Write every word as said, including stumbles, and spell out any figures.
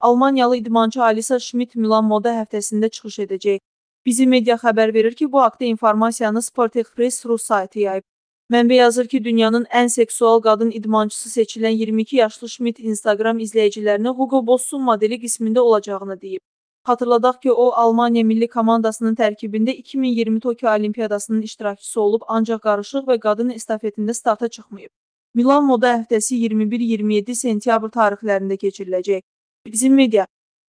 Almaniyalı idmançı Alisa Schmidt Milan Moda həftəsində çıxış edəcək. Bizi media xəbər verir ki, bu haqda informasiyanı Sport Express Rus saytı yayıb. Mənbə yazır ki, dünyanın ən seksual qadın idmançısı seçilən iyirmi iki yaşlı Schmidt Instagram izləyicilərinə Hugo Boss'un modeli qismində olacağını deyib. Xatırladaq ki, o, Almaniya milli komandasının tərkibində iki min iyirmi Tokyo Olimpiyadasının iştirakçısı olub, ancaq qarışıq və qadın estafetində starta çıxmayıb. Milan Moda həftəsi iyirmi bir iyirmi yeddi sentyabr tarixlərində keçiriləcək. Bizim media